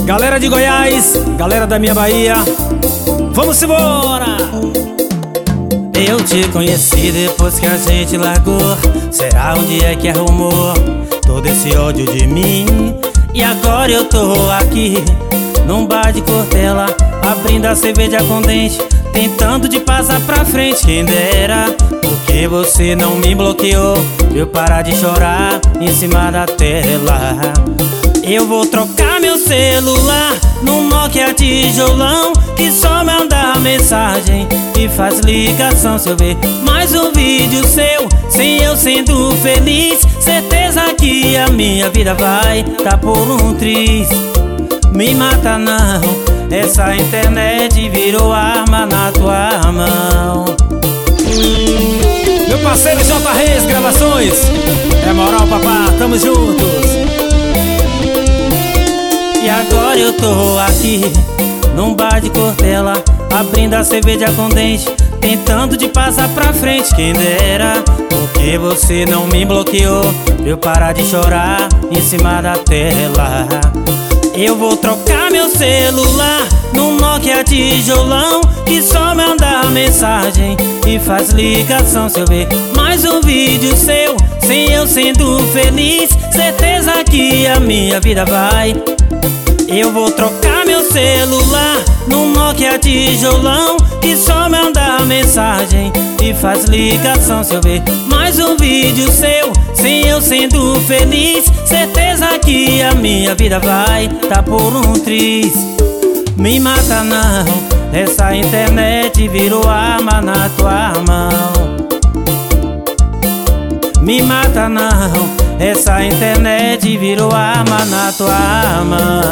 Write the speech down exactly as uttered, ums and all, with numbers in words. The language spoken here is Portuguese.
Galera de Goiás, galera da minha Bahia, vamos embora! Eu te conheci depois que a gente largou. Será onde é que arrumou todo esse ódio de mim? E agora eu tô aqui num bar de Cortella, abrindo a cerveja com dente, tentando de passar pra frente. Quem dera, porque você não me bloqueou pra eu parar de chorar em cima da tela. Eu vou trocar meu celular num Nokia tijolão, que só manda mensagem e faz ligação. Se eu ver mais um vídeo seu sem eu sendo feliz, certeza que a minha vida vai tá por um triz. Me mata não, essa internet virou arma na tua mão. Meu parceiro J Reis Gravações, é moral papá, tamo juntos. E agora eu tô aqui num bar de Cortella, abrindo a cerveja com dente, tentando de passar pra frente. Quem dera, porque você não me bloqueou pra eu parar de chorar em cima da tela. Eu vou trocar meu celular num Nokia tijolão, que só manda mensagem e faz ligação. Se eu ver mais um vídeo seu sem eu sendo feliz, certeza que a minha vida vai. Eu vou trocar meu celular num Nokia tijolão, que só manda mensagem e faz ligação. Se eu ver mais um vídeo seu sem eu sendo feliz, certeza que a minha vida vai tá por um triz. Me mata não, essa internet virou arma na tua mão. Me mata não, essa internet virou arma na tua mão.